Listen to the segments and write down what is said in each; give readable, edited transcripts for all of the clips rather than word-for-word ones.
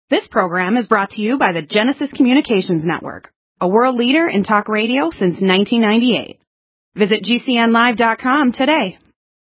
This program is brought to you by the Genesis Communications Network, a world leader in talk radio since 1998. Visit GCNlive.com today.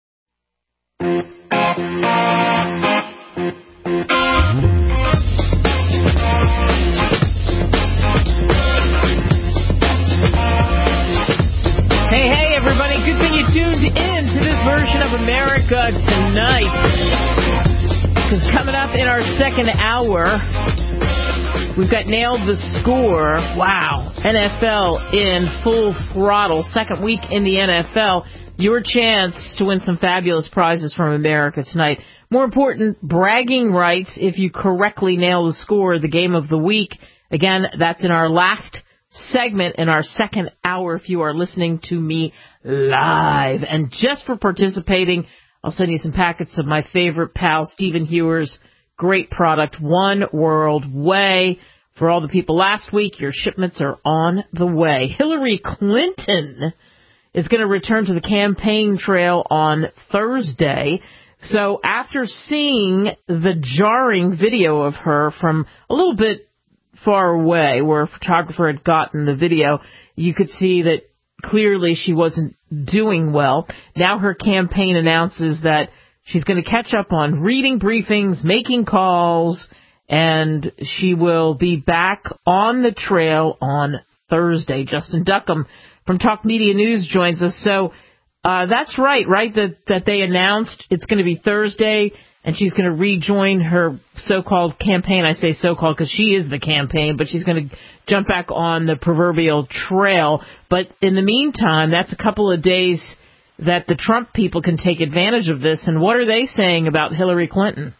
Hey, everybody. Good thing you tuned in to this version of America Tonight. Because coming up in our second hour, we've got Nailed the Score. Wow. NFL in full throttle. Second week in the NFL. Your chance to win some fabulous prizes from America Tonight. More important, bragging rights if you correctly nail the score, the game of the week. Again, that's in our last segment in our second hour if you are listening to me live. And just for participating, I'll send you some packets of my favorite pal, Stephen Hewer's great product, One World Way. For all the people last week, your shipments are on the way. Hillary Clinton is going to return to the campaign trail on Thursday. So after seeing the jarring video of her from a little bit far away, where a photographer had gotten the video, you could see that clearly she wasn't doing well. Now her campaign announces that she's going to catch up on reading briefings, making calls, and she will be back on the trail on Thursday. Justin Duckham from Talk Media News joins us. So that's right, that they announced it's going to be Thursday, and she's going to rejoin her so-called campaign. I say so-called because she is the campaign, but she's going to jump back on the proverbial trail. But in the meantime, that's a couple of days that the Trump people can take advantage of this. And what are they saying about Hillary Clinton?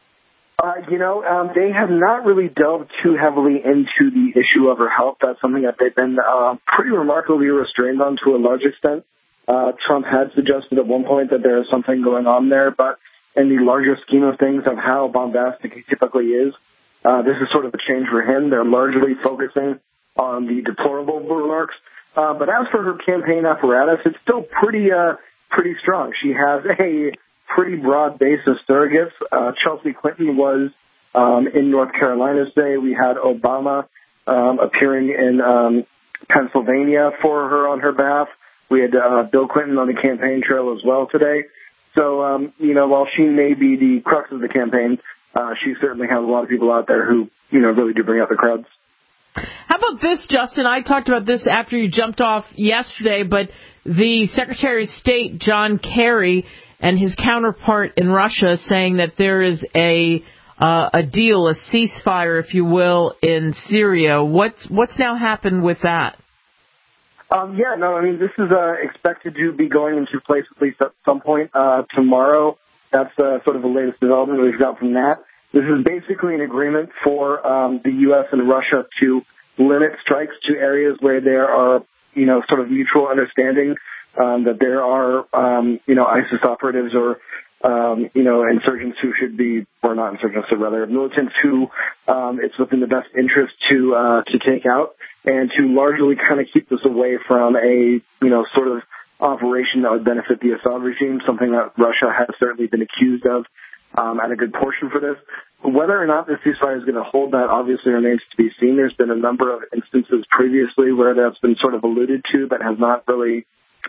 They have not really delved too heavily into the issue of her health. That's something that they've been pretty remarkably restrained on to a large extent. Trump had suggested at one point that there is something going on there, but in the larger scheme of things of how bombastic he typically is, this is sort of a change for him. They're largely focusing on the deplorable remarks. But as for her campaign apparatus, it's still pretty strong. She has a pretty broad base of surrogates. Chelsea Clinton was in North Carolina today. We had Obama appearing in Pennsylvania for her on her behalf. We had Bill Clinton on the campaign trail as well today. So, while she may be the crux of the campaign, she certainly has a lot of people out there who, really do bring out the crowds. How about this, Justin? I talked about this after you jumped off yesterday, but the Secretary of State, John Kerry, and his counterpart in Russia saying that there is a deal, a ceasefire, if you will, in Syria. What's now happened with that? This is expected to be going into place at least at some point tomorrow. That's sort of the latest development we've got from that. This is basically an agreement for the U.S. and Russia to limit strikes to areas where there are, sort of mutual understanding that there are, ISIS operatives or, insurgents who should be, or not insurgents, but rather militants who it's within the best interest to take out, and to largely kind of keep this away from a, sort of operation that would benefit the Assad regime, something that Russia has certainly been accused of at a good portion for this. Whether or not this ceasefire is going to hold, that obviously remains to be seen. There's been a number of instances previously where that's been sort of alluded to, but has not really,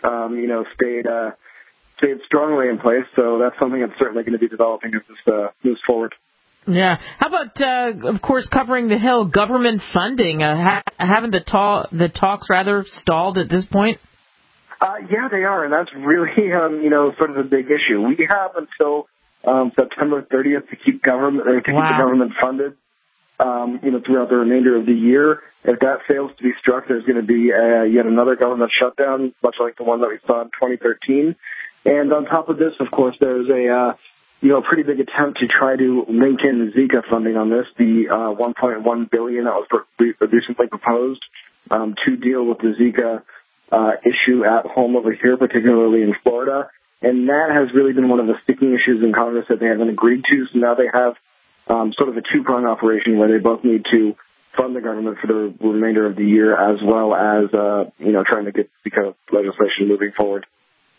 stayed strongly in place. So that's something that's certainly going to be developing as this moves forward. Yeah. How about, of course, covering the Hill, government funding? Haven't the talks rather stalled at this point? Yeah, they are, and that's really, sort of a big issue. We have until September 30th to keep the government funded, throughout the remainder of the year. If that fails to be struck, there's going to be yet another government shutdown, much like the one that we saw in 2013. And on top of this, of course, there's a pretty big attempt to try to link in Zika funding on this, the $1.1 billion that was recently proposed to deal with the Zika issue at home over here, particularly in Florida. And that has really been one of the sticking issues in Congress that they haven't agreed to. So now they have sort of a two-prong operation where they both need to fund the government for the remainder of the year, as well as, trying to get Zika legislation moving forward.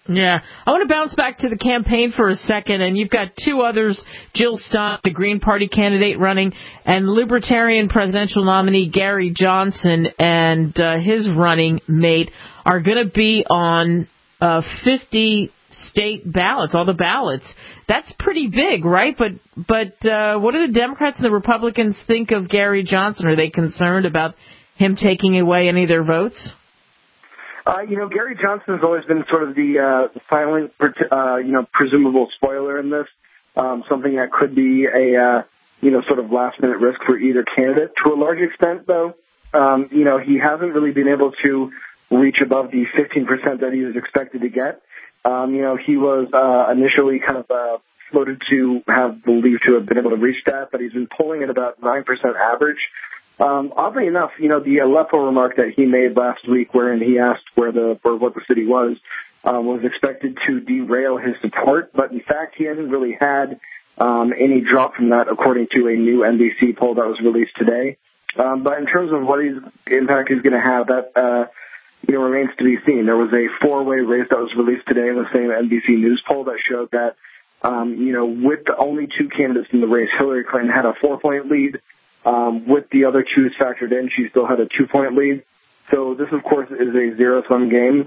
Yeah. I want to bounce back to the campaign for a second, and you've got two others, Jill Stein, the Green Party candidate running, and Libertarian presidential nominee Gary Johnson and his running mate are going to be on 50 state ballots, all the ballots. That's pretty big, right? But what do the Democrats and the Republicans think of Gary Johnson? Are they concerned about him taking away any of their votes? Gary Johnson has always been sort of the silent, presumable spoiler in this, something that could be a, sort of last-minute risk for either candidate. To a large extent, though, he hasn't really been able to reach above the 15% that he was expected to get. He was initially kind of floated to have believed to have been able to reach that, but he's been polling at about 9% average. Oddly enough, the Aleppo remark that he made last week, wherein he asked what the city was expected to derail his support. But in fact, he hasn't really had any drop from that, according to a new NBC poll that was released today. But in terms of what impact he's going to have, that remains to be seen. There was a four-way race that was released today in the same NBC News poll that showed that, with the only two candidates in the race, Hillary Clinton had a 4-point lead. With the other twos factored in, she still had a 2-point lead. So this, of course, is a zero-sum game.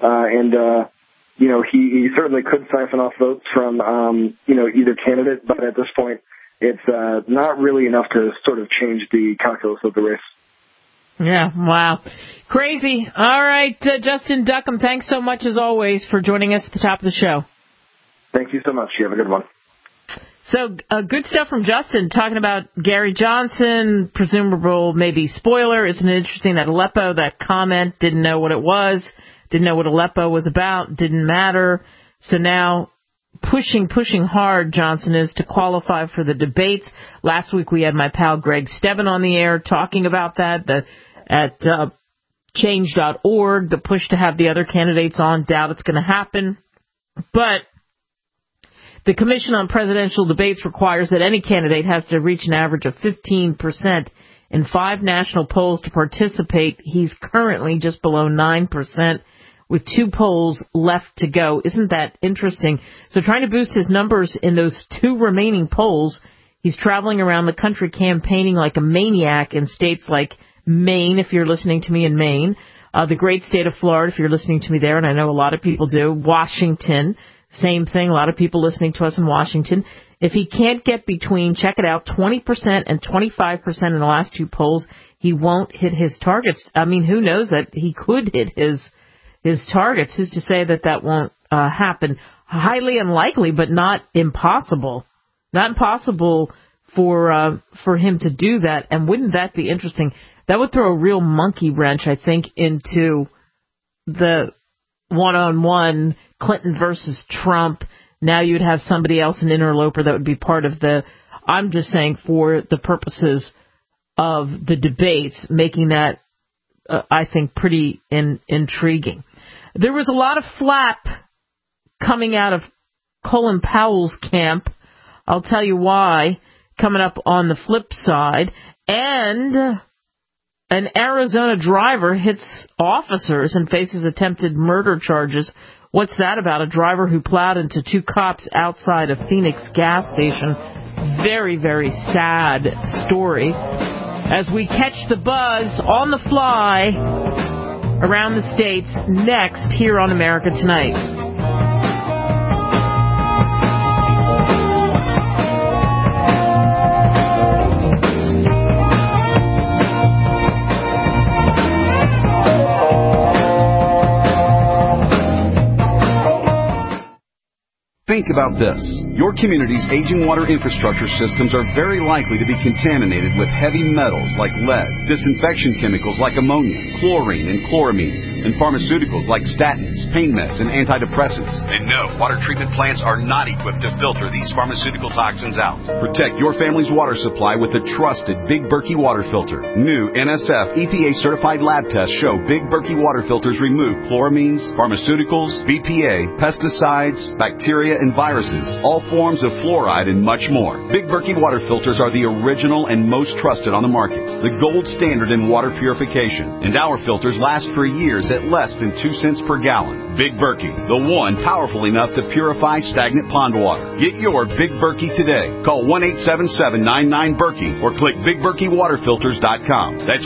He certainly could siphon off votes from, either candidate. But at this point, it's not really enough to sort of change the calculus of the race. Yeah, wow. Crazy. All right, Justin Duckham, thanks so much, as always, for joining us at the top of the show. Thank you so much. You have a good one. So, good stuff from Justin, talking about Gary Johnson, presumable maybe spoiler. Isn't it interesting that Aleppo, that comment, didn't know what it was, didn't know what Aleppo was about, didn't matter. So now, pushing hard, Johnson is to qualify for the debates. Last week we had my pal Greg Stebbin on the air talking about that, at change.org, the push to have the other candidates on. Doubt it's going to happen. But the Commission on Presidential Debates requires that any candidate has to reach an average of 15% in 5 national polls to participate. He's currently just below 9%, with 2 polls left to go. Isn't that interesting? So trying to boost his numbers in those 2 remaining polls, he's traveling around the country campaigning like a maniac in states like Maine, if you're listening to me in Maine, the great state of Florida, if you're listening to me there, and I know a lot of people do, Washington, same thing, a lot of people listening to us in Washington. If he can't get between, check it out, 20% and 25% in the last 2 polls, he won't hit his targets. I mean, who knows that he could hit his targets? Who's to say that won't happen? Highly unlikely, but not impossible. Not impossible for him to do that. And wouldn't that be interesting? That would throw a real monkey wrench, I think, into the one-on-one Clinton versus Trump. Now you'd have somebody else, an interloper, that would be part of I'm just saying for the purposes of the debates, making that, I think, pretty intriguing. There was a lot of flap coming out of Colin Powell's camp. I'll tell you why, coming up on the flip side. And an Arizona driver hits officers and faces attempted murder charges. What's that about? A driver who plowed into 2 cops outside a Phoenix gas station. Very, very sad story. As we catch the buzz on the fly around the states next here on America Tonight. Think about this. Your community's aging water infrastructure systems are very likely to be contaminated with heavy metals like lead, disinfection chemicals like ammonia, chlorine and chloramines, and pharmaceuticals like statins, pain meds, and antidepressants. And no, water treatment plants are not equipped to filter these pharmaceutical toxins out. Protect your family's water supply with the trusted Big Berkey water filter. New NSF EPA-certified lab tests show Big Berkey water filters remove chloramines, pharmaceuticals, BPA, pesticides, bacteria, and and viruses, all forms of fluoride, and much more. Big Berkey water filters are the original and most trusted on the market, the gold standard in water purification, and our filters last for years at less than 2 cents per gallon. Big Berkey, the one powerful enough to purify stagnant pond water. Get your Big Berkey today. Call 1-877-99-BERKEY or click BigBerkeyWaterFilters.com. That's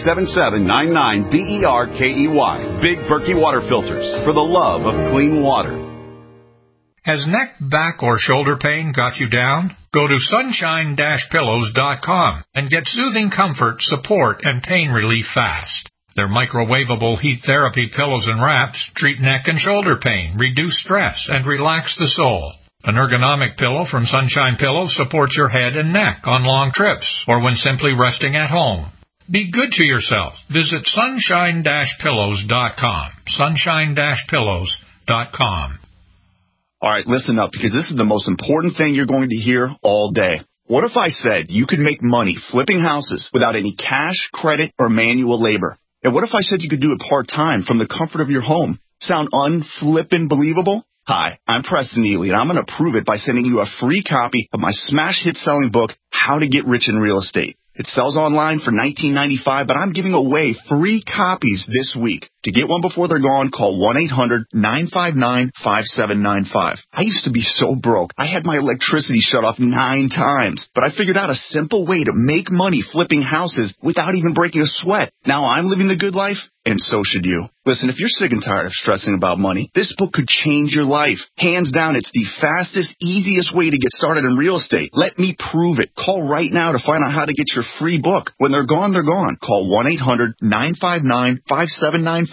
1-877-99-BERKEY. Big Berkey Water Filters, for the love of clean water. Has neck, back, or shoulder pain got you down? Go to sunshine-pillows.com and get soothing comfort, support, and pain relief fast. Their microwavable heat therapy pillows and wraps treat neck and shoulder pain, reduce stress, and relax the soul. An ergonomic pillow from Sunshine Pillows supports your head and neck on long trips or when simply resting at home. Be good to yourself. Visit sunshine-pillows.com. Sunshine-pillows.com. All right, listen up, because this is the most important thing you're going to hear all day. What if I said you could make money flipping houses without any cash, credit, or manual labor? And what if I said you could do it part-time from the comfort of your home? Sound unflippin' believable? Hi, I'm Preston Neely, and I'm going to prove it by sending you a free copy of my smash hit-selling book, How to Get Rich in Real Estate. It sells online for $19.95, but I'm giving away free copies this week. To get one before they're gone, call 1-800-959-5795. I used to be so broke, I had my electricity shut off 9 times, but I figured out a simple way to make money flipping houses without even breaking a sweat. Now I'm living the good life, and so should you. Listen, if you're sick and tired of stressing about money, this book could change your life. Hands down, it's the fastest, easiest way to get started in real estate. Let me prove it. Call right now to find out how to get your free book. When they're gone, they're gone. Call 1-800-959-5795.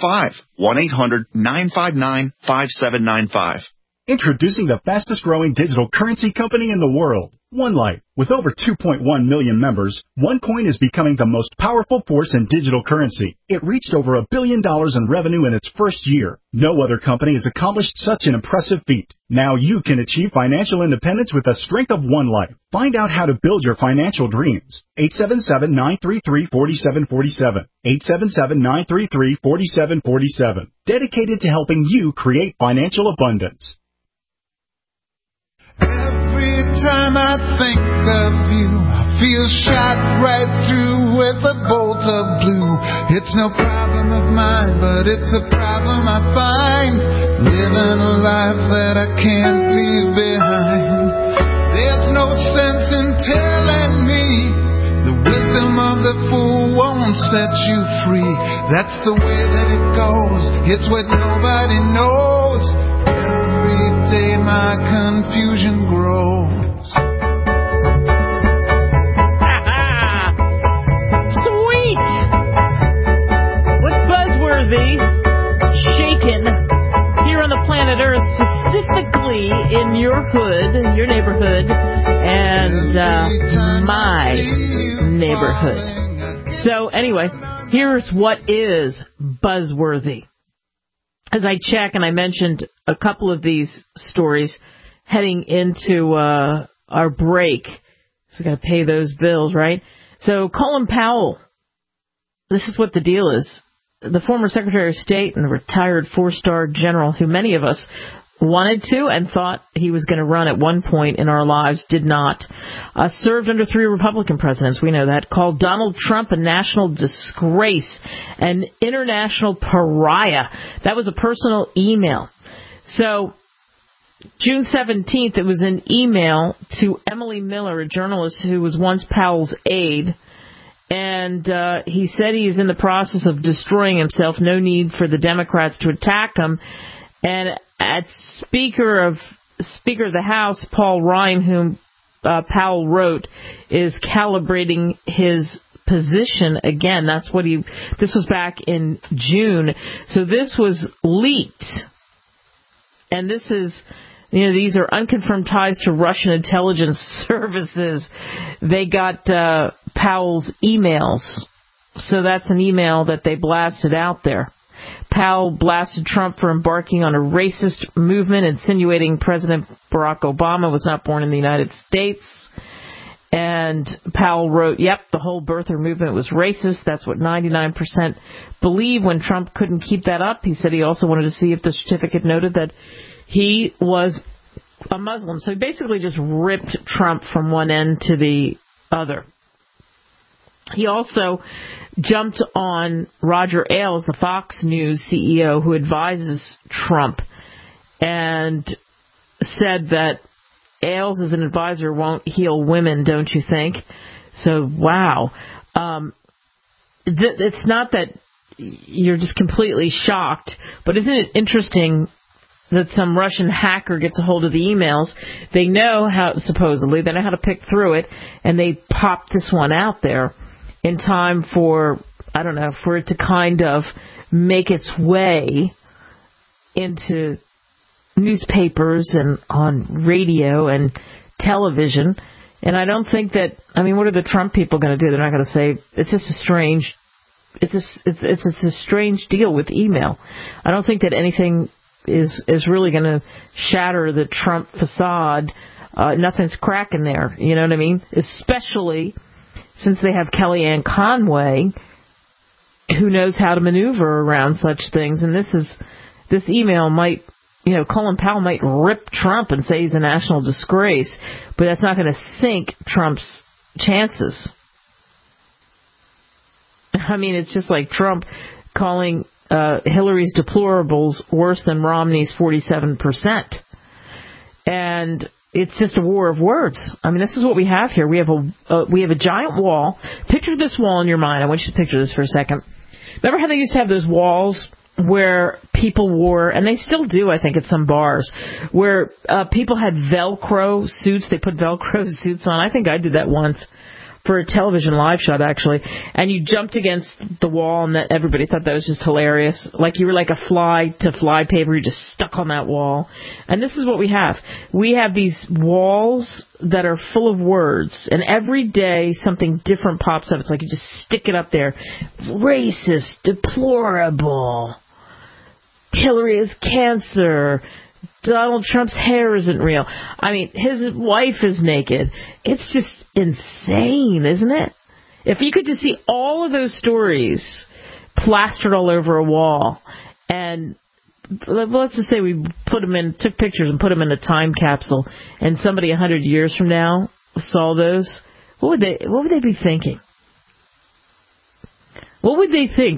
1-800-959-5795. Introducing the fastest-growing digital currency company in the world, OneLife. With over 2.1 million members, OneCoin is becoming the most powerful force in digital currency. It reached over $1 billion in revenue in its first year. No other company has accomplished such an impressive feat. Now you can achieve financial independence with the strength of OneLife. Find out how to build your financial dreams. 877-933-4747. 877-933-4747. Dedicated to helping you create financial abundance. Every time I think of you, I feel shot right through with a bolt of blue. It's no problem of mine, but it's a problem I find, living a life that I can't leave behind. There's no sense in telling me the wisdom of the fool won't set you free. That's the way that it goes. It's what nobody knows. Every day my confusion grows. Sweet! What's buzzworthy? Shaken here on the planet Earth, specifically in your hood, your neighborhood, and my neighborhood. So anyway, here's what is buzzworthy. As I check, and I mentioned a couple of these stories heading into our break, so we got to pay those bills, right? So Colin Powell, this is what the deal is. The former Secretary of State and retired 4-star general, who many of us wanted to and thought he was going to run at one point in our lives, did not. Served under 3 Republican presidents, we know that. Called Donald Trump a national disgrace, an international pariah. That was a personal email. So June 17th, it was an email to Emily Miller, a journalist who was once Powell's aide. And he said he is in the process of destroying himself. No need for the Democrats to attack him. And at Speaker of the House, Paul Ryan, whom Powell wrote, is calibrating his position again. That's what this was back in June. So this was leaked. And this is, these are unconfirmed ties to Russian intelligence services. They got Powell's emails. So that's an email that they blasted out there. Powell blasted Trump for embarking on a racist movement, insinuating President Barack Obama was not born in the United States. And Powell wrote, yep, the whole birther movement was racist. That's what 99% believe. When Trump couldn't keep that up, he said he also wanted to see if the certificate noted that he was a Muslim. So he basically just ripped Trump from one end to the other. He also jumped on Roger Ailes, the Fox News CEO who advises Trump, and said that Ailes as an advisor won't heal women, don't you think? So, wow. It's not that you're just completely shocked, but isn't it interesting that some Russian hacker gets a hold of the emails? They know how, supposedly, they know how to pick through it, and they pop this one out there in time for, I don't know, for it to kind of make its way into newspapers and on radio and television. And I don't think that, I mean, what are the Trump people going to do? They're not going to say, it's just a strange, it's a strange deal with email. I don't think that anything is really going to shatter the Trump facade. Nothing's cracking there. You know what I mean? Especially since they have Kellyanne Conway, who knows how to maneuver around such things. And this email might, Colin Powell might rip Trump and say he's a national disgrace, but that's not going to sink Trump's chances. I mean, it's just like Trump calling Hillary's deplorables worse than Romney's 47%. And it's just a war of words. I mean, this is what we have here. We have a giant wall. Picture this wall in your mind. I want you to picture this for a second. Remember how they used to have those walls where people wore, and they still do, I think, at some bars, where people had Velcro suits. They put Velcro suits on. I think I did that once for a television live shot, actually. And you jumped against the wall, and that everybody thought that was just hilarious. Like you were like a fly paper. You just stuck on that wall. And this is what we have. We have these walls that are full of words, and every day something different pops up. It's like you just stick it up there. Racist, deplorable. Hillary is cancer. Donald Trump's hair isn't real. I mean, his wife is naked. It's just insane, isn't it? If you could just see all of those stories plastered all over a wall, and let's just say we took pictures and put them in a time capsule, and somebody 100 years from now saw those, what would they be thinking? What would they think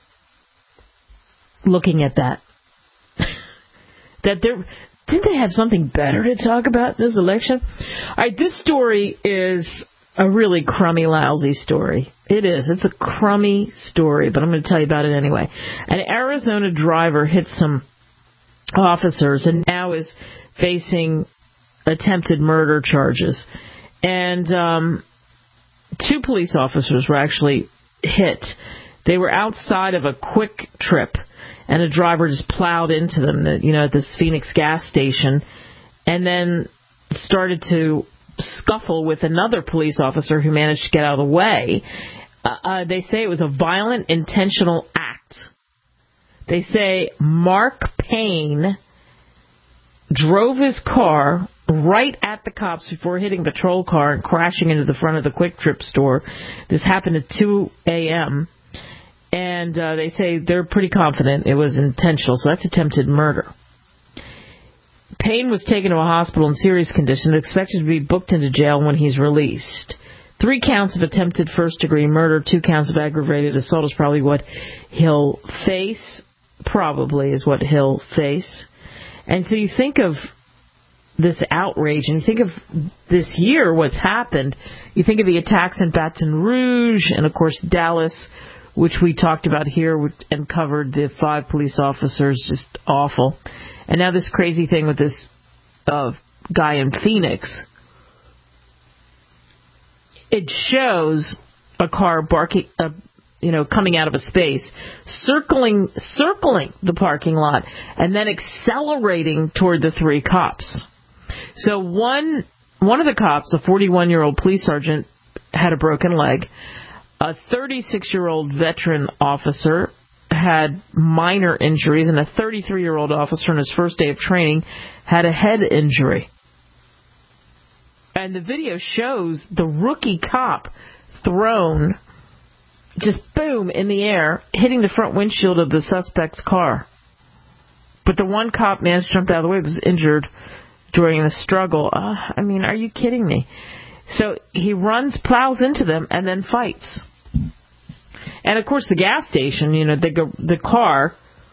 looking at that? Didn't they have something better to talk about in this election? All right, this story is a really crummy, lousy story. It is. It's a crummy story, but I'm going to tell you about it anyway. An Arizona driver hit some officers and now is facing attempted murder charges. And 2 police officers were actually hit. They were outside of a Quick Trip, and a driver just plowed into them, at this Phoenix gas station, and then started to scuffle with another police officer who managed to get out of the way. They say it was a violent, intentional act. They say Mark Payne drove his car right at the cops before hitting a patrol car and crashing into the front of the Quick Trip store. This happened at 2 a.m., and they say they're pretty confident it was intentional, so that's attempted murder. Payne was taken to a hospital in serious condition and expected to be booked into jail when he's released. 3 counts of attempted first-degree murder, 2 counts of aggravated assault is probably what he'll face. Probably is what he'll face. And so you think of this outrage, and you think of this year, what's happened. You think of the attacks in Baton Rouge and, of course, Dallas, which we talked about here and covered the 5 police officers, just awful. And now this crazy thing with this guy in Phoenix. It shows a car coming out of a space, circling the parking lot, and then accelerating toward the 3 cops. So one of the cops, a 41-year-old police sergeant, had a broken leg. A 36-year-old veteran officer had minor injuries, and a 33-year-old officer on his first day of training had a head injury. And the video shows the rookie cop thrown, just boom, in the air, hitting the front windshield of the suspect's car. But the one cop managed to jump out of the way, was injured during the struggle. I mean, are you kidding me? So he plows into them, and then fights. And, of course, the gas station, the car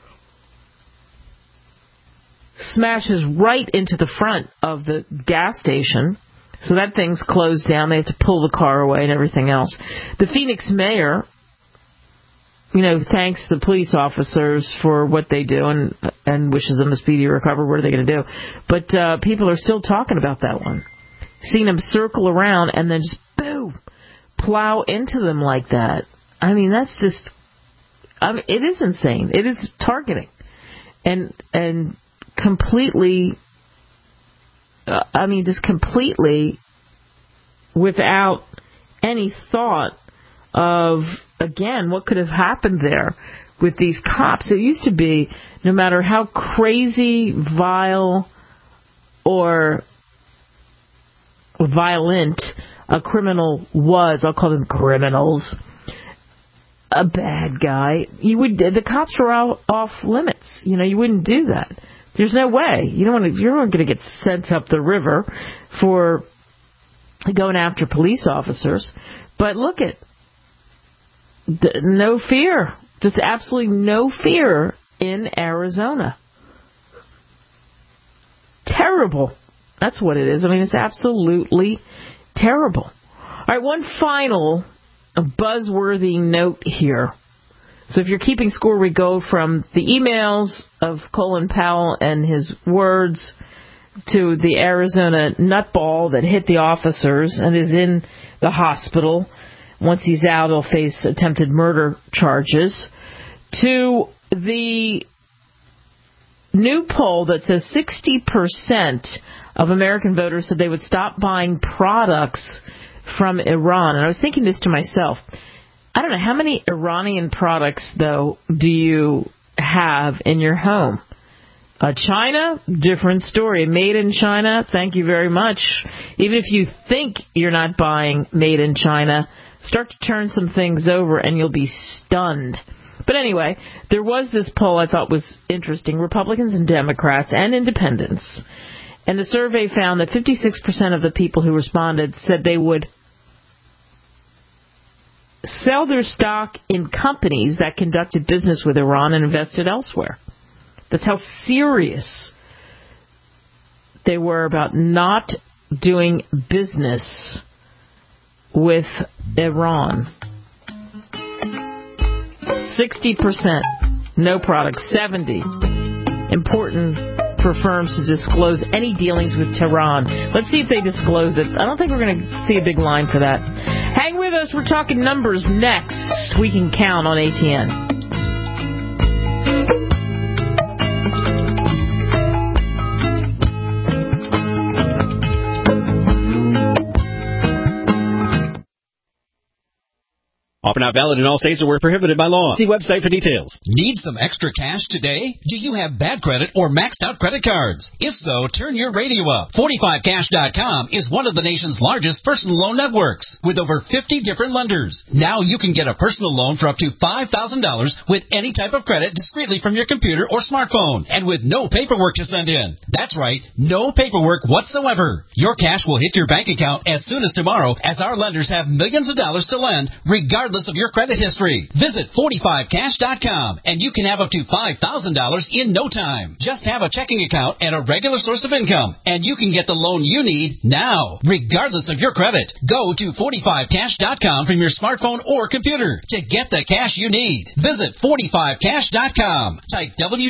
smashes right into the front of the gas station. So that thing's closed down. They have to pull the car away and everything else. The Phoenix mayor, thanks the police officers for what they do and wishes them a speedy recovery. What are they going to do? But people are still talking about that one. Seeing them circle around and then just, boom, plow into them like that. I mean, that's just, it is insane. It is targeting. And completely, just completely without any thought of, again, what could have happened there with these cops. It used to be, no matter how crazy, vile, or violent a criminal was, I'll call them criminals, a bad guy, the cops were off limits. You wouldn't do that. There's no way. You're not going to get sent up the river for going after police officers. But look at, no fear. Just absolutely no fear in Arizona. Terrible. That's what it is. It's absolutely terrible. All right, one final buzzworthy note here. So if you're keeping score, we go from the emails of Colin Powell and his words to the Arizona nutball that hit the officers and is in the hospital. Once he's out, he'll face attempted murder charges. To the new poll that says 60% of American voters said they would stop buying products from Iran. And I was thinking this to myself. I don't know, how many Iranian products, though, do you have in your home? China, different story. Made in China, thank you very much. Even if you think you're not buying made in China, start to turn some things over and you'll be stunned. But anyway, there was this poll I thought was interesting. Republicans and Democrats and independents. And the survey found that 56% of the people who responded said they would sell their stock in companies that conducted business with Iran and invested elsewhere. That's how serious they were about not doing business with Iran. 60% no product. 70% important for firms to disclose any dealings with Tehran. Let's see if they disclose it. I don't think we're going to see a big line for that. Hang with us. We're talking numbers next. We can count on ATN. Offer not valid in all states or where prohibited by law. See website for details. Need some extra cash today? Do you have bad credit or maxed out credit cards? If so, turn your radio up. 45cash.com is one of the nation's largest personal loan networks with over 50 different lenders. Now you can get a personal loan for up to $5,000 with any type of credit discreetly from your computer or smartphone and with no paperwork to send in. That's right, no paperwork whatsoever. Your cash will hit your bank account as soon as tomorrow, as our lenders have millions of dollars to lend regardless of your credit history. Visit 45cash.com and you can have up to $5,000 in no time. Just have a checking account and a regular source of income and you can get the loan you need now, regardless of your credit. Go to 45cash.com from your smartphone or computer to get the cash you need. Visit 45cash.com. Type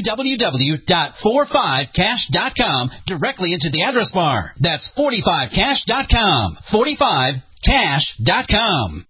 www.45cash.com directly into the address bar. That's 45cash.com. 45cash.com.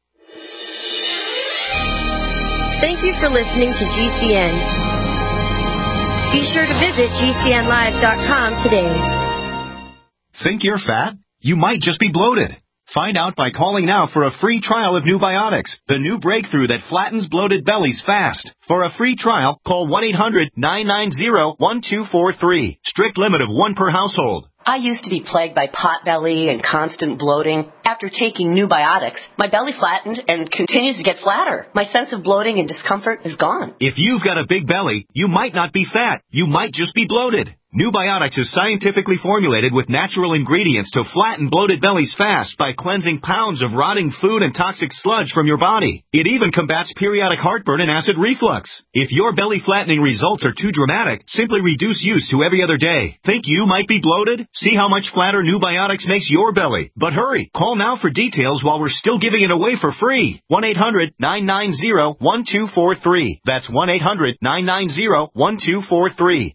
Thank you for listening to GCN. Be sure to visit GCNlive.com today. Think you're fat? You might just be bloated. Find out by calling now for a free trial of Nubiotics, the new breakthrough that flattens bloated bellies fast. For a free trial, call 1-800-990-1243. Strict limit of 1 per household. I used to be plagued by pot belly and constant bloating. After taking Nubiotics, my belly flattened and continues to get flatter. My sense of bloating and discomfort is gone. If you've got a big belly, you might not be fat. You might just be bloated. New Biotics is scientifically formulated with natural ingredients to flatten bloated bellies fast by cleansing pounds of rotting food and toxic sludge from your body. It even combats periodic heartburn and acid reflux. If your belly flattening results are too dramatic, simply reduce use to every other day. Think you might be bloated? See how much flatter New Biotics makes your belly. But hurry, call now for details while we're still giving it away for free. 1-800-990-1243. That's 1-800-990-1243.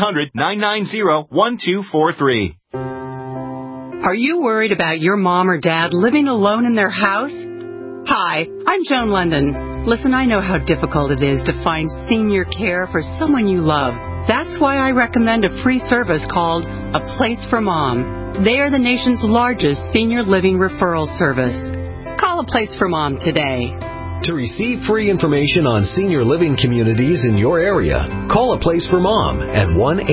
1-800-990-1243. Are you worried about your mom or dad living alone in their house? Hi, I'm Joan London. Listen, I know how difficult it is to find senior care for someone you love. That's why I recommend a free service called A Place for Mom. They are the nation's largest senior living referral service. Call A Place for Mom today. To receive free information on senior living communities in your area, call A Place for Mom at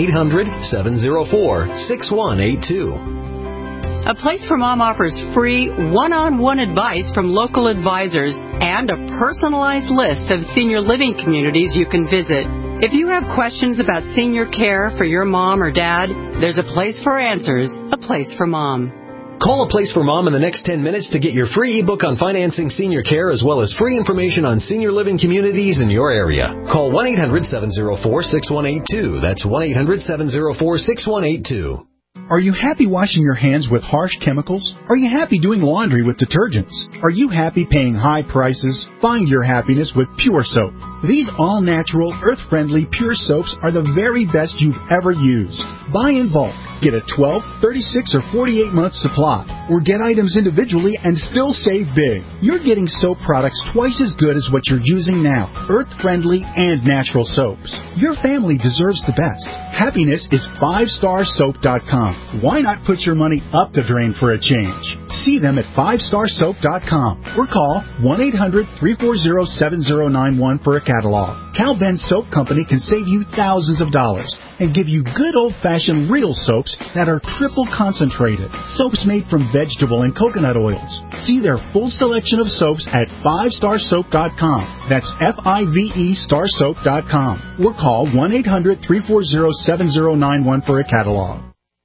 1-800-704-6182. A Place for Mom offers free one-on-one advice from local advisors and a personalized list of senior living communities you can visit. If you have questions about senior care for your mom or dad, there's a place for answers, A Place for Mom. Call A Place for Mom in the next 10 minutes to get your free ebook on financing senior care as well as free information on senior living communities in your area. Call 1-800-704-6182. That's 1-800-704-6182. Are you happy washing your hands with harsh chemicals? Are you happy doing laundry with detergents? Are you happy paying high prices? Find your happiness with Pure Soap. These all-natural, earth-friendly Pure Soaps are the very best you've ever used. Buy in bulk. Get a 12, 36, or 48-month supply. Or get items individually and still save big. You're getting soap products twice as good as what you're using now. Earth-friendly and natural soaps. Your family deserves the best. Happiness is 5starsoap.com. Why not put your money up the drain for a change? See them at 5starsoap.com or call 1-800-340-7091 for a catalog. Cal Ben Soap Company can save you thousands of dollars and give you good old-fashioned real soaps that are triple concentrated. Soaps made from vegetable and coconut oils. See their full selection of soaps at 5starsoap.com. That's F-I-V-E starsoap.com. Or call 1-800-340-7091 for a catalog.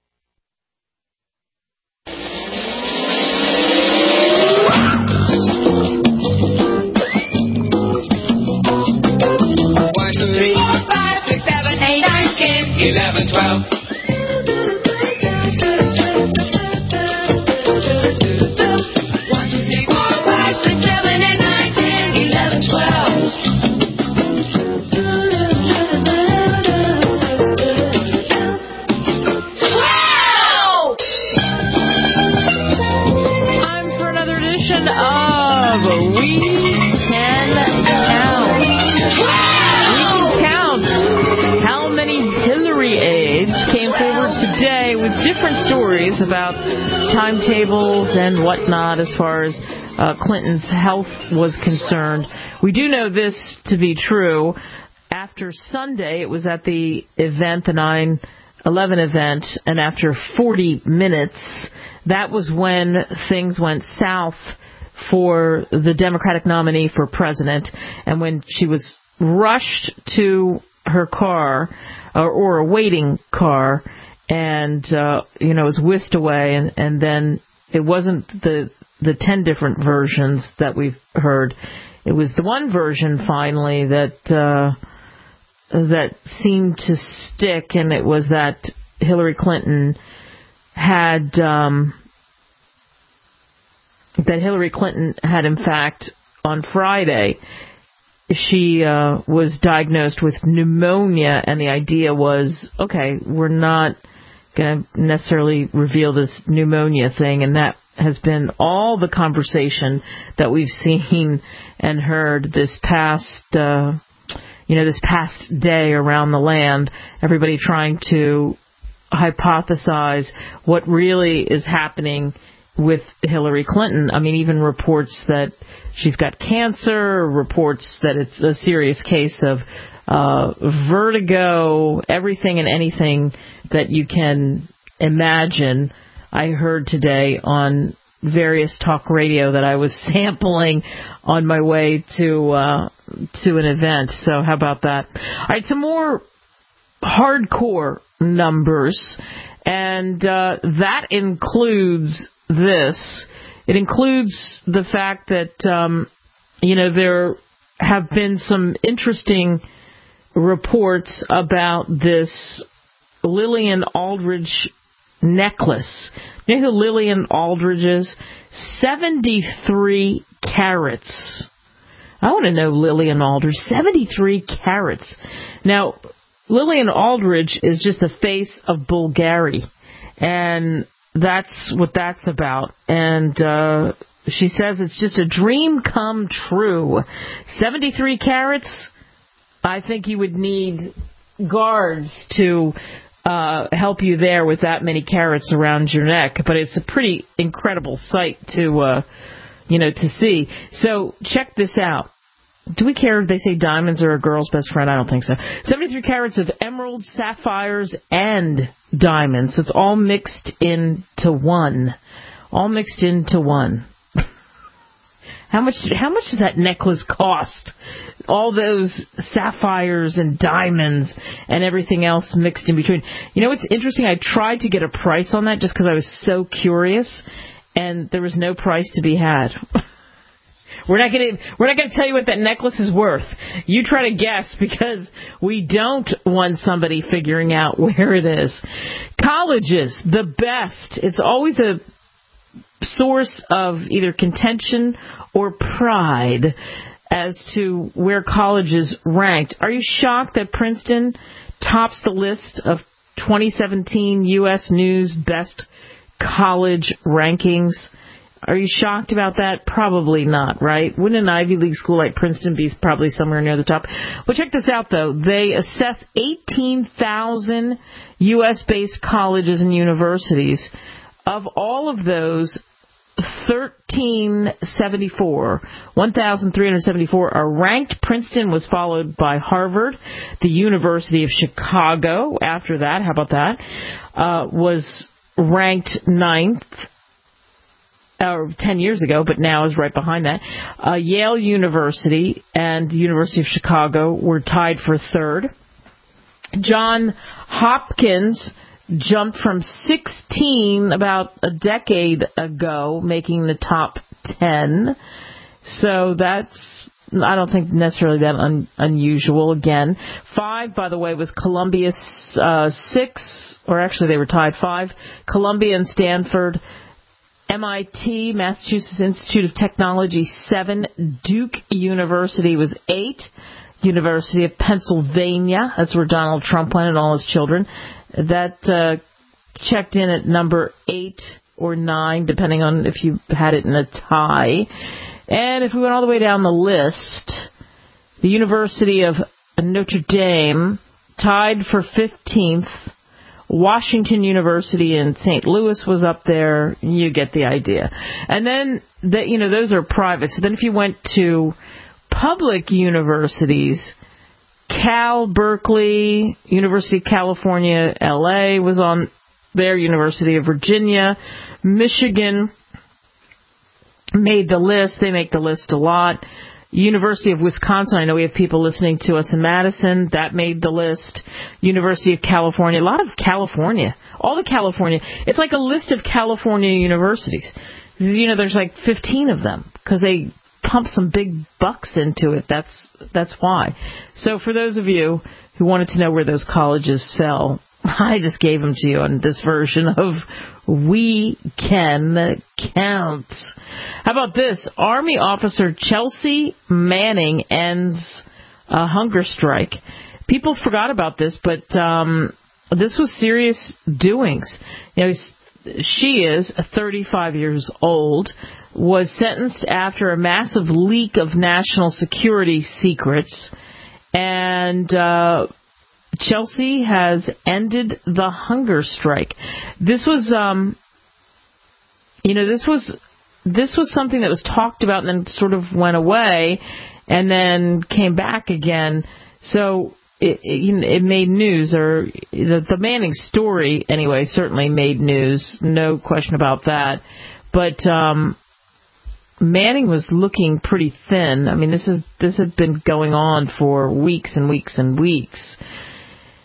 Different stories about timetables and whatnot as far as Clinton's health was concerned. We do know this to be true. After Sunday, it was at the event, the 9/11 event, and after 40 minutes, that was when things went south for the Democratic nominee for president, and when she was rushed to her car, or a waiting car, and was whisked away, and then it wasn't the 10 different versions that we've heard. It was the one version finally that seemed to stick, and it was that Hillary Clinton had in fact on Friday she was diagnosed with pneumonia, and the idea was, okay, we're not going to necessarily reveal this pneumonia thing, and that has been all the conversation that we've seen and heard this past day around the land. Everybody trying to hypothesize what really is happening with Hillary Clinton. I mean, even reports that she's got cancer, reports that it's a serious case of vertigo, everything and anything that you can imagine. I heard today on various talk radio that I was sampling on my way to an event. So how about that? All right, some more hardcore numbers, and that includes this. It includes the fact that, there have been some interesting reports about this Lillian Aldridge necklace. You know who Lillian Aldridge is? 73 carats. I want to know Lillian Aldridge. 73 carats. Now, Lillian Aldridge is just the face of Bulgari, and that's what that's about. And she says it's just a dream come true. 73 carats, I think you would need guards to help you there with that many carats around your neck. But it's a pretty incredible sight to see. So check this out. Do we care if they say diamonds are a girl's best friend? I don't think so. 73 carats of emeralds, sapphires, and diamonds. So it's all mixed into one. All mixed into one. How much does that necklace cost? All those sapphires and diamonds and everything else mixed in between. You know what's interesting? I tried to get a price on that just because I was so curious, and there was no price to be had. We're not going to tell you what that necklace is worth. You try to guess, because we don't want somebody figuring out where it is. Colleges, the best. It's always a source of either contention or pride as to where colleges ranked. Are you shocked that Princeton tops the list of 2017 U.S. News best college rankings? Are you shocked about that? Probably not, right? Wouldn't an Ivy League school like Princeton be probably somewhere near the top? Well, check this out, though. they assess 18,000 U.S.-based colleges and universities. Of all of those, 1,374 are ranked. Princeton was followed by Harvard. The University of Chicago, after that, how about that, was ranked 9th. 10 years ago, but now is right behind that. Yale University and the University of Chicago were tied for 3rd. Johns Hopkins jumped from 16 about a decade ago, making the top 10. So that's, I don't think necessarily that unusual. Again, 5, by the way, was Columbia. 6, or actually they were tied 5. Columbia and Stanford. MIT, Massachusetts Institute of Technology, 7. Duke University was 8. University of Pennsylvania, that's where Donald Trump went and all his children. That checked in at number 8 or 9, depending on if you had it in a tie. And if we went all the way down the list, the University of Notre Dame tied for 15th. Washington University in St. Louis was up there. You get the idea. And then, those are private. So then if you went to public universities, Cal, Berkeley, University of California, LA was on there, University of Virginia, Michigan made the list. They make the list a lot. University of Wisconsin, I know we have people listening to us in Madison, that made the list. University of California, a lot of California, all the California. It's like a list of California universities. There's like 15 of them because they pump some big bucks into it. That's why. So for those of you who wanted to know where those colleges fell, I just gave them to you on this version of We Can Count. How about this? Army officer Chelsea Manning ends a hunger strike. People forgot about this, but this was serious doings. She is 35 years old, was sentenced after a massive leak of national security secrets, and Chelsea has ended the hunger strike. This was, this was something that was talked about and then sort of went away and then came back again. So it made news, or the Manning story anyway certainly made news, no question about that. But Manning was looking pretty thin. I mean, this had been going on for weeks and weeks and weeks.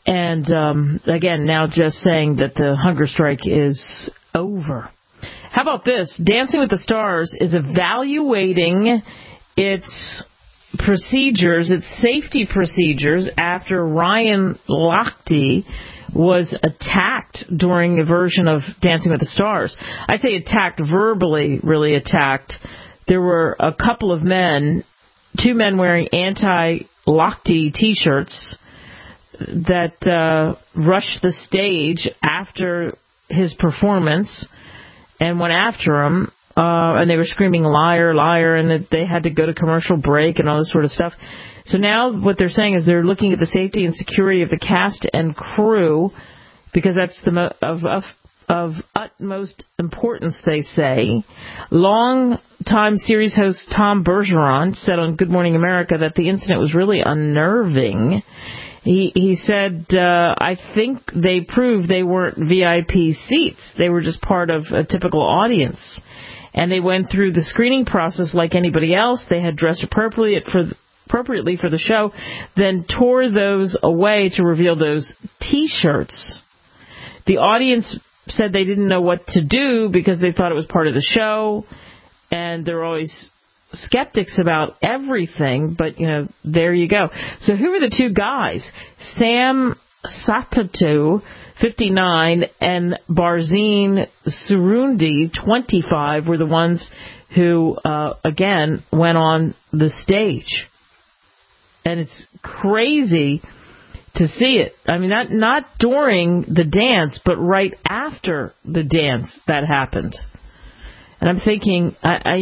And, again, now just saying that the hunger strike is over. How about this? Dancing with the Stars is evaluating its procedures, its safety procedures, after Ryan Lochte was attacked during a version of Dancing with the Stars. I say attacked verbally, really attacked. There were a couple of men, 2 men wearing anti-Lochte T-shirts that rushed the stage after his performance and went after him. And they were screaming, liar, liar, and that they had to go to commercial break and all this sort of stuff. So now what they're saying is they're looking at the safety and security of the cast and crew, because that's of utmost importance, they say. Long-time series host Tom Bergeron said on Good Morning America that the incident was really unnerving. He said, I think they proved they weren't VIP seats. They were just part of a typical audience. And they went through the screening process like anybody else. They had dressed appropriately for the show, then tore those away to reveal those T-shirts. The audience said they didn't know what to do because they thought it was part of the show, and they're always skeptics about everything, but, there you go. So who are the 2 guys? Sam Satatu, 59, and Barzine Surundi, 25, were the ones who, again, went on the stage. And it's crazy to see it. I mean, not during the dance, but right after the dance that happened. And I'm thinking,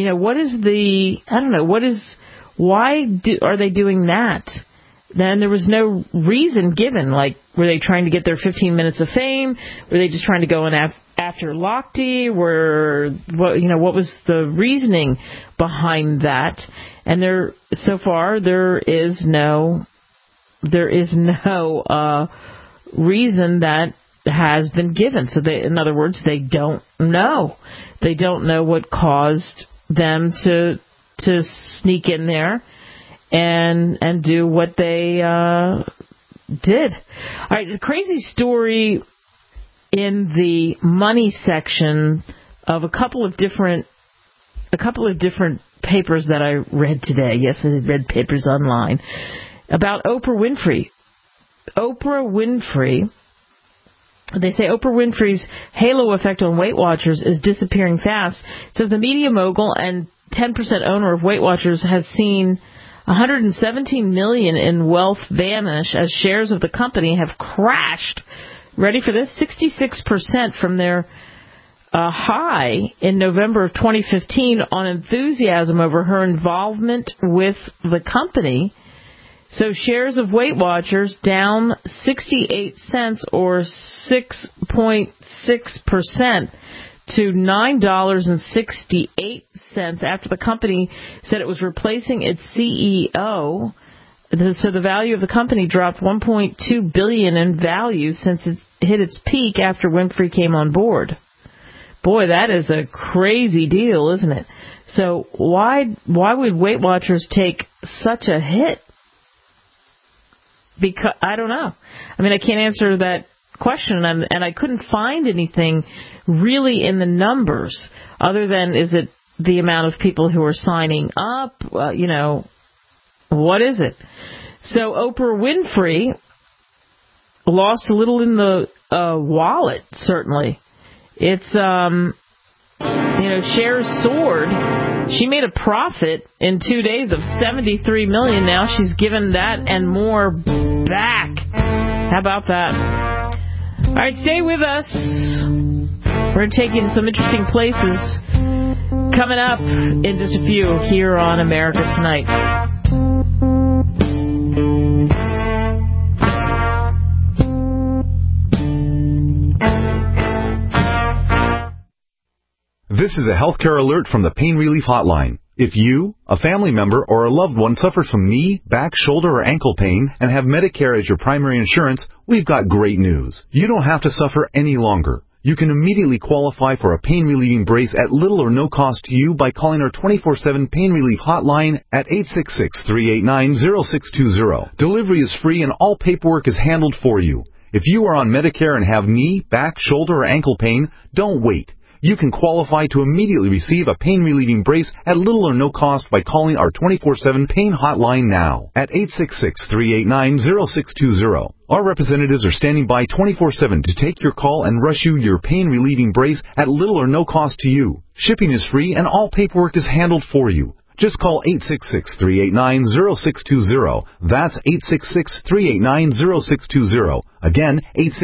why are they doing that? Then there was no reason given. Like, were they trying to get their 15 minutes of fame? Were they just trying to go in after Lochte? What was the reasoning behind that? And so far there is no reason that has been given. So in other words, they don't know. They don't know what caused them to sneak in there and do what they did. All right, a crazy story in the money section of a couple of different papers that I read today. Yes, I read papers online about Oprah Winfrey. Oprah Winfrey. They say Oprah Winfrey's halo effect on Weight Watchers is disappearing fast. It says the media mogul and 10% owner of Weight Watchers has seen $117 million in wealth vanish as shares of the company have crashed. Ready for this? 66% from their high in November of 2015 on enthusiasm over her involvement with the company. So shares of Weight Watchers down 68 cents or 6.6% to $9.68 after the company said it was replacing its CEO. So the value of the company dropped $1.2 billion in value since it hit its peak after Winfrey came on board. Boy, that is a crazy deal, isn't it? So why would Weight Watchers take such a hit? Because I don't know. I mean, I can't answer that question, and I couldn't find anything really in the numbers other than, is it the amount of people who are signing up? What is it? So Oprah Winfrey lost a little in the wallet, certainly. It's, shares soared. She made a profit in 2 days of $73 million. Now she's given that and more back. How about that? All right, stay with us. We're going to take you to some interesting places coming up in just a few here on America Tonight. This is a healthcare alert from the Pain Relief Hotline. If you, a family member, or a loved one suffers from knee, back, shoulder, or ankle pain and have Medicare as your primary insurance, we've got great news. You don't have to suffer any longer. You can immediately qualify for a pain-relieving brace at little or no cost to you by calling our 24/7 Pain Relief Hotline at 866-389-0620. Delivery is free and all paperwork is handled for you. If you are on Medicare and have knee, back, shoulder, or ankle pain, don't wait. You can qualify to immediately receive a pain-relieving brace at little or no cost by calling our 24/7 pain hotline now at 866-389-0620. Our representatives are standing by 24/7 to take your call and rush you your pain-relieving brace at little or no cost to you. Shipping is free and all paperwork is handled for you. Just call 866-389-0620. That's 866-389-0620. Again,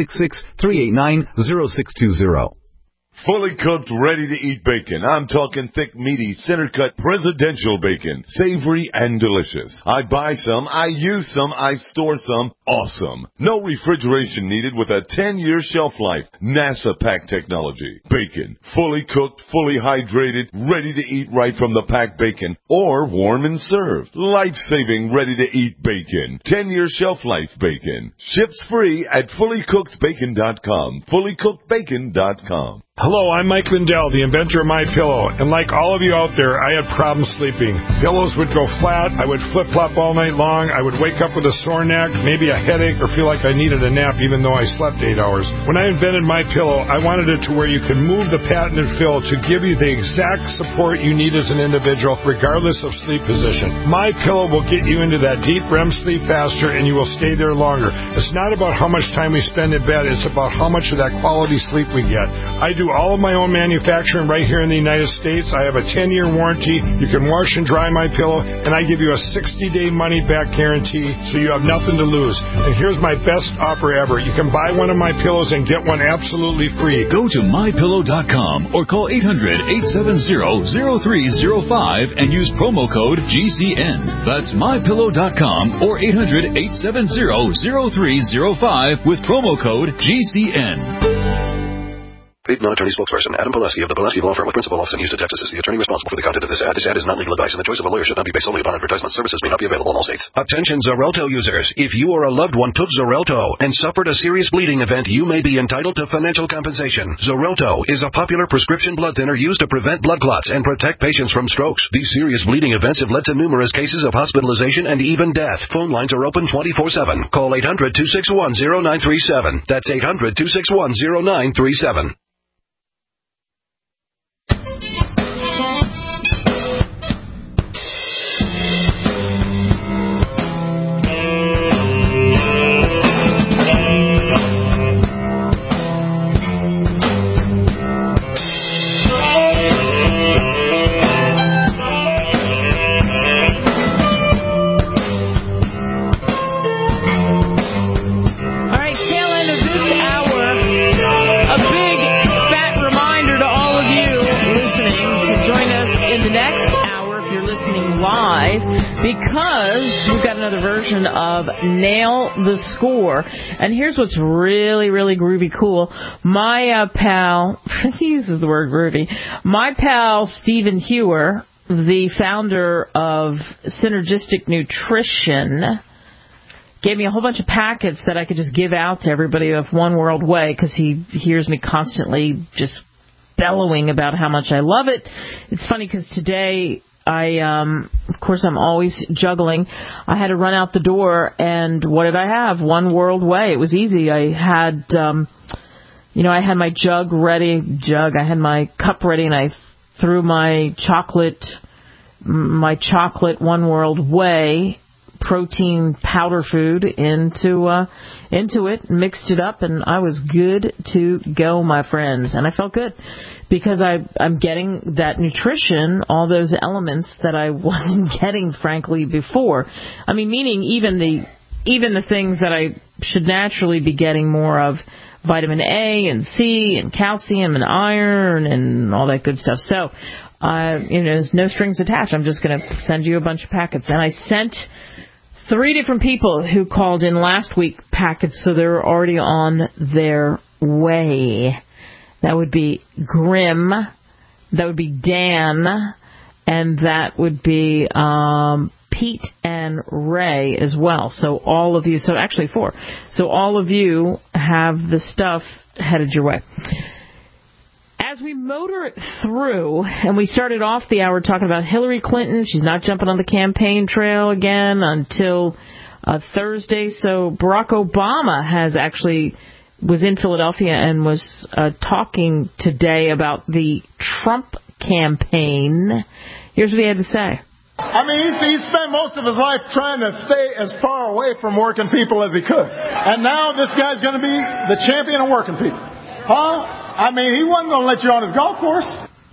866-389-0620. Fully cooked, ready-to-eat bacon. I'm talking thick, meaty, center-cut presidential bacon. Savory and delicious. I buy some, I use some, I store some. Awesome. No refrigeration needed with a 10-year shelf life. NASA pack technology. Bacon. Fully cooked, fully hydrated, ready to eat right from the packed bacon. Or warm and served. Life-saving, ready-to-eat bacon. 10-year shelf life bacon. Ships free at fullycookedbacon.com. Fullycookedbacon.com. Hello, I'm Mike Lindell, the inventor of MyPillow, and like all of you out there, I had problems sleeping. Pillows would go flat, I would flip-flop all night long, I would wake up with a sore neck, maybe a headache, or feel like I needed a nap even though I slept 8 hours. When I invented MyPillow, I wanted it to where you could move the patented fill to give you the exact support you need as an individual, regardless of sleep position. MyPillow will get you into that deep REM sleep faster, and you will stay there longer. It's not about how much time we spend in bed, it's about how much of that quality sleep we get. I do all of my own manufacturing right here in the United States. I have a 10-year warranty. You can wash and dry my pillow, and I give you a 60-day money-back guarantee, so you have nothing to lose. And here's my best offer ever. You can buy one of my pillows and get one absolutely free. Go to MyPillow.com or call 800-870-0305 and use promo code GCN. That's MyPillow.com or 800-870-0305 with promo code GCN. Paid non-attorney spokesperson Adam Pileski of the Pileski Law Firm with principal office in Houston, Texas is the attorney responsible for the content of this ad. This ad is not legal advice, and the choice of a lawyer should not be based solely upon advertisement. Services may not be available in all states. Attention Xarelto users. If you or a loved one took Xarelto and suffered a serious bleeding event, you may be entitled to financial compensation. Xarelto is a popular prescription blood thinner used to prevent blood clots and protect patients from strokes. These serious bleeding events have led to numerous cases of hospitalization and even death. Phone lines are open 24/7. Call 800-261-0937. That's 800-261-0937. Because we've got another version of Nail the Score. And here's what's really, really groovy cool. My pal, he uses the word groovy, my pal Stephen Hewer, the founder of Synergistic Nutrition, gave me a whole bunch of packets that I could just give out to everybody of One World Way, because he hears me constantly just bellowing about how much I love it. It's funny because today of course, I'm always juggling. I had to run out the door, and what did I have? One World Way. It was easy. I had, I had my I had my cup ready, and I threw my chocolate One World Way protein powder food into it, mixed it up, and I was good to go, my friends. And I felt good because I'm getting that nutrition, all those elements that I wasn't getting, frankly, before. I mean, meaning even the things that I should naturally be getting more of, vitamin A and C and calcium and iron and all that good stuff. So, there's no strings attached. I'm just going to send you a bunch of packets. And I sent 3 different people who called in last week packets, so they're already on their way. That would be Grim, that would be Dan, and that would be Pete and Ray as well. So all of you, so actually 4. So all of you have the stuff headed your way. As we motor it through, and we started off the hour talking about Hillary Clinton. She's not jumping on the campaign trail again until Thursday. So Barack Obama was in Philadelphia and was talking today about the Trump campaign. Here's what he had to say. I mean, he spent most of his life trying to stay as far away from working people as he could. And now this guy's going to be the champion of working people. Huh? I mean, he wasn't going to let you on his golf course.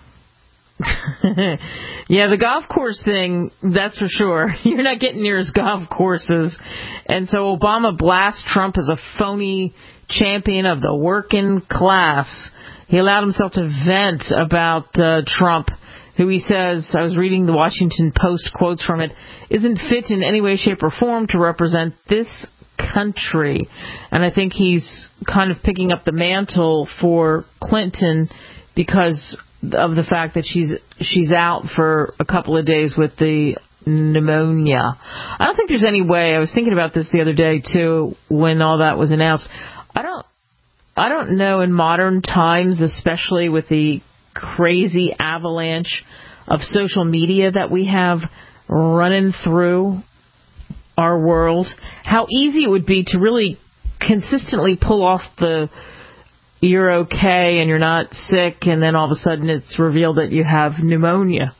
Yeah, the golf course thing, that's for sure. You're not getting near his golf courses. And so Obama blasts Trump as a phony champion of the working class. He allowed himself to vent about Trump, who he says, I was reading the Washington Post quotes from it, isn't fit in any way, shape, or form to represent this country. And I think he's kind of picking up the mantle for Clinton because of the fact that she's out for a couple of days with the pneumonia. I don't think there's any way. I was thinking about this the other day too when all that was announced. I don't know in modern times, especially with the crazy avalanche of social media that we have running through our world, how easy it would be to really consistently pull off the you're okay and you're not sick, and then all of a sudden it's revealed that you have pneumonia.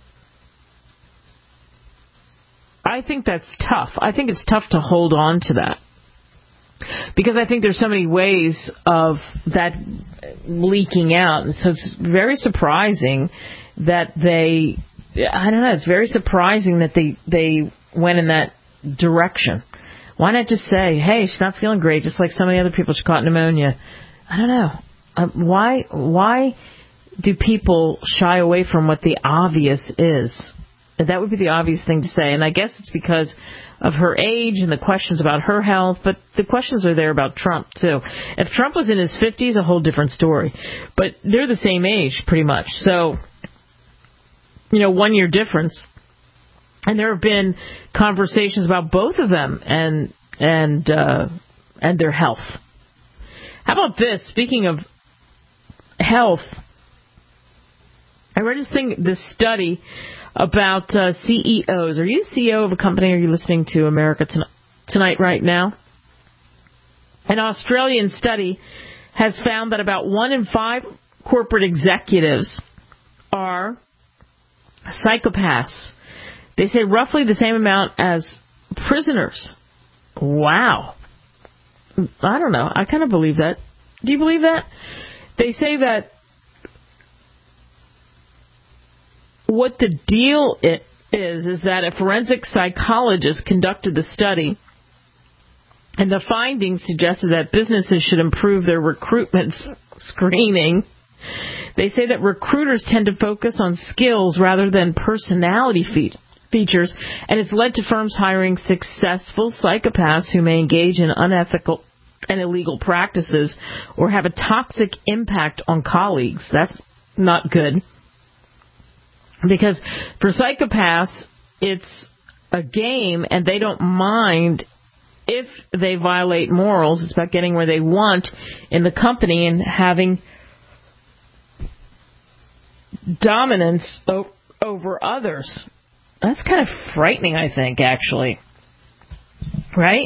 I think that's tough. I think it's tough to hold on to that. Because I think there's so many ways of that leaking out. And so it's very surprising that it's very surprising that they went in that direction. Why not just say, hey, she's not feeling great, just like so many other people, she caught pneumonia. I don't know. Why do people shy away from what the obvious is? That would be the obvious thing to say. And I guess it's because of her age and the questions about her health, but the questions are there about Trump, too. If Trump was in his 50s, a whole different story. But they're the same age, pretty much. So, 1 year difference. And there have been conversations about both of them and their health. How about this? Speaking of health, I read this study about CEOs. Are you a CEO of a company? Are you listening to America Tonight right now? An Australian study has found that about 1 in 5 corporate executives are psychopaths. They say roughly the same amount as prisoners. Wow. I don't know. I kind of believe that. Do you believe that? They say that what the deal is that a forensic psychologist conducted the study, and the findings suggested that businesses should improve their recruitment screening. They say that recruiters tend to focus on skills rather than personality features, and it's led to firms hiring successful psychopaths who may engage in unethical and illegal practices or have a toxic impact on colleagues. That's not good. Because for psychopaths, it's a game, and they don't mind if they violate morals. It's about getting where they want in the company and having dominance over others. That's kind of frightening, I think, actually. Right?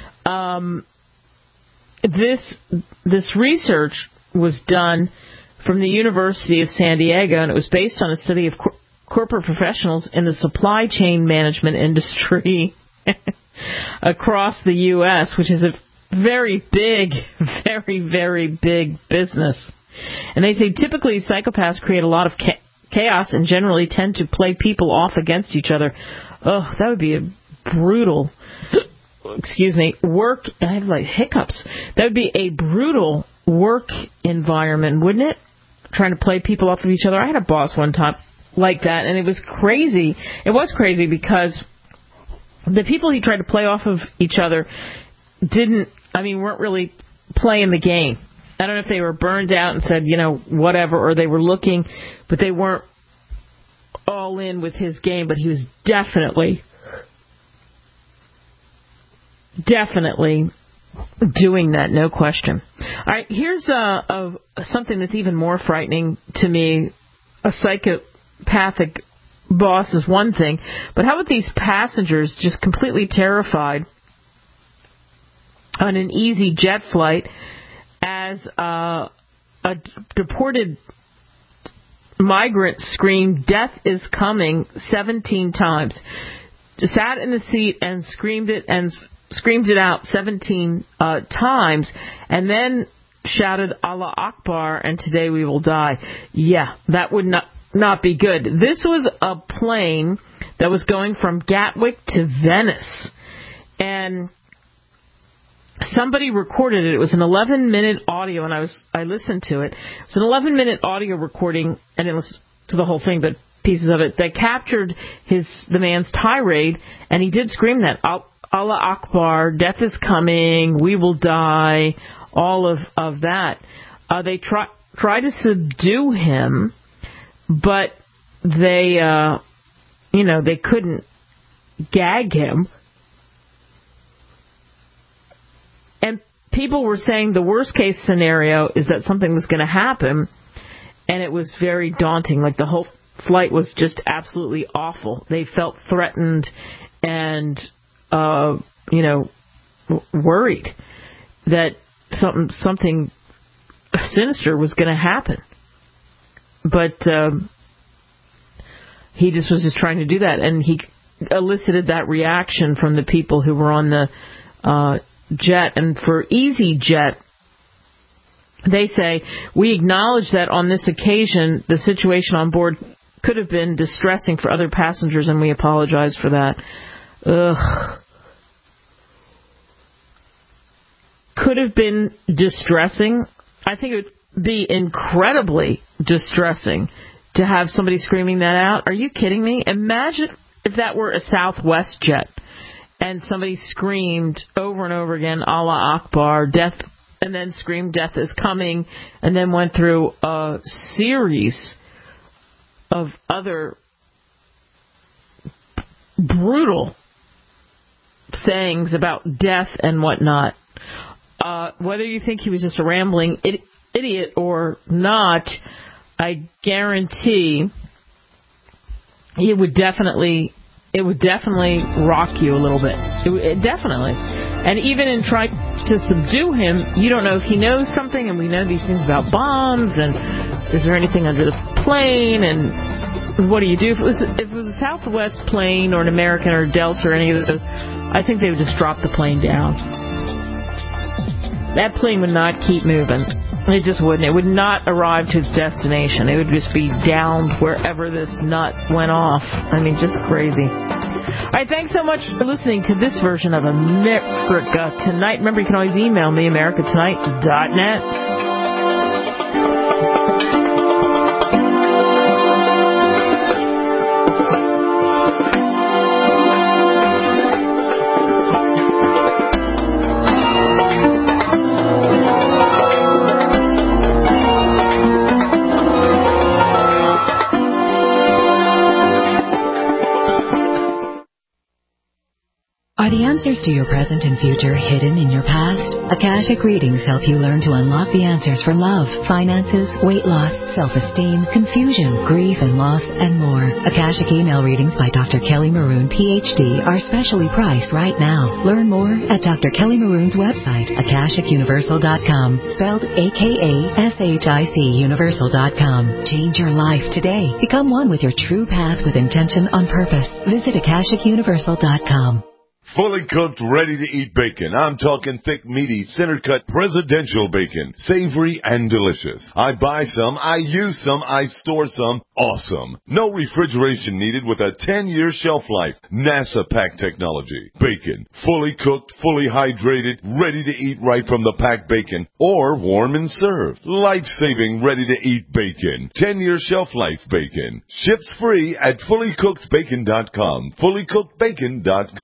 This research was done from the University of San Diego, and it was based on a study of corporate professionals in the supply chain management industry across the U.S., which is a very big, very, very big business. And they say typically psychopaths create a lot of chaos and generally tend to play people off against each other. Oh, that would be a brutal, work. I have like hiccups. That would be a brutal work environment, wouldn't it? Trying to play people off of each other. I had a boss one time like that, and it was crazy. It was crazy because the people he tried to play off of each other weren't really playing the game. I don't know if they were burned out and said, whatever, or they were looking, but they weren't all in with his game, but he was definitely doing that, no question. All right, here's something that's even more frightening to me. A psychopathic boss is one thing, but how about these passengers just completely terrified on an EasyJet flight as a deported migrant screamed, "Death is coming," 17 times. Sat in the seat and screamed it out 17 times, and then shouted, "Allah Akbar," and "Today we will die." Yeah, that would not be good. This was a plane that was going from Gatwick to Venice, and somebody recorded it. It was an 11-minute audio, and I listened to it. It's an 11-minute audio recording. I didn't listen to the whole thing, but pieces of it that captured the man's tirade, and he did scream that, "Allah Akbar, death is coming, we will die," all of that. They try to subdue him, but they couldn't gag him. And people were saying the worst case scenario is that something was going to happen, and it was very daunting. Like, the whole flight was just absolutely awful. They felt threatened and, worried that something sinister was going to happen. But he was just trying to do that, and he elicited that reaction from the people who were on the jet. And for EasyJet, they say, "We acknowledge that on this occasion, the situation on board could have been distressing for other passengers, and we apologize for that." Ugh. Could have been distressing. I think it would be incredibly distressing to have somebody screaming that out. Are you kidding me? Imagine if that were a Southwest jet and somebody screamed over and over again, "Allah Akbar, death," and then screamed, "Death is coming," and then went through a series of other brutal sayings about death and whatnot. Whether you think he was just a rambling idiot or not, I guarantee it would definitely rock you a little bit. It definitely. And even in trying to subdue him, you don't know if he knows something, and we know these things about bombs, and is there anything under the plane, and what do you do? If it was a Southwest plane or an American or Delta or any of those, I think they would just drop the plane down. That plane would not keep moving. It just wouldn't. It would not arrive to its destination. It would just be downed wherever this nut went off. I mean, just crazy. All right, thanks so much for listening to this version of America Tonight. Remember, you can always email me, americatonight.net. Are the answers to your present and future hidden in your past? Akashic readings help you learn to unlock the answers for love, finances, weight loss, self-esteem, confusion, grief and loss, and more. Akashic email readings by Dr. Kelly Maroon, PhD, are specially priced right now. Learn more at Dr. Kelly Maroon's website, AkashicUniversal.com, spelled AKASHIC Universal.com. Change your life today. Become one with your true path with intention on purpose. Visit AkashicUniversal.com. Fully cooked, ready-to-eat bacon. I'm talking thick, meaty, center-cut presidential bacon. Savory and delicious. I buy some, I use some, I store some. Awesome. No refrigeration needed with a 10-year shelf life. NASA pack technology. Bacon. Fully cooked, fully hydrated, ready to eat right from the packed bacon. Or warm and served. Life-saving, ready-to-eat bacon. 10-year shelf life bacon. Ships free at fullycookedbacon.com. Fullycookedbacon.com.